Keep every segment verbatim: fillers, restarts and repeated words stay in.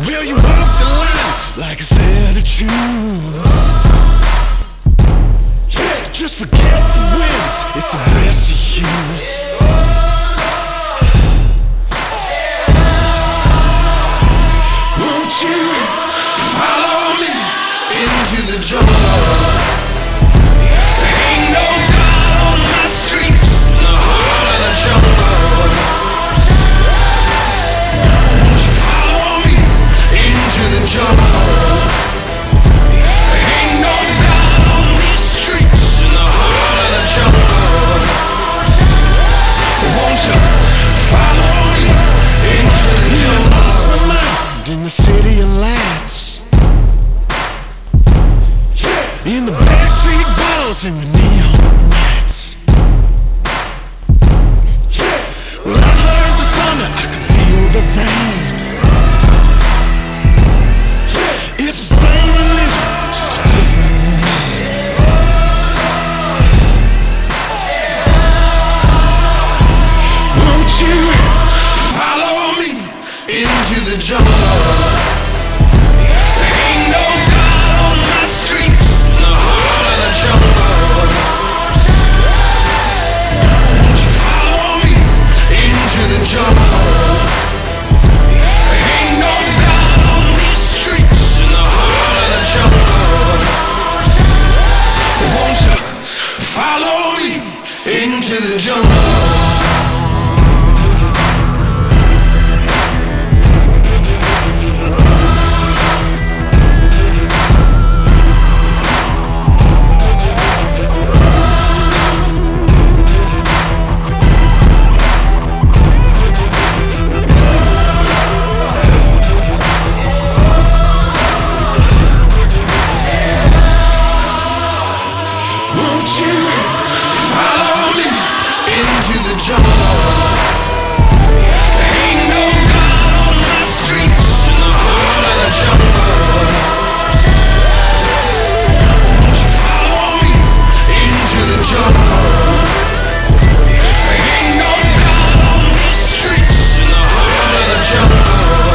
Will you walk the line like it's there to choose? Yeah, just forget the wins, it's the best to use. Won't you follow me into the jungle? There ain't no God on my streets, in the heart of the jungle. Won't you follow me into the jungle? There ain't no God on these streets, in the heart of the jungle. Won't you follow me into the jungle? I lost my mind in the city of lights, in the backstreet balls and the neon lights. Well, I heard the thunder, I could feel the rain. It's the same religion, just a different name. Won't you follow me into the jungle? There ain't no God on my streets, in the heart of the jungle. Won't you follow me into the jungle? There ain't no God on these streets, in the heart of the jungle. Won't you follow me into the jungle? Won't you follow me into the jungle? There ain't no God on my streets, in the heart of the jungle. Won't you follow me into the jungle? There ain't no God on these streets, in the heart of the jungle.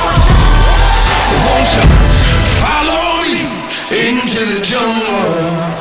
Won't you follow me into the jungle?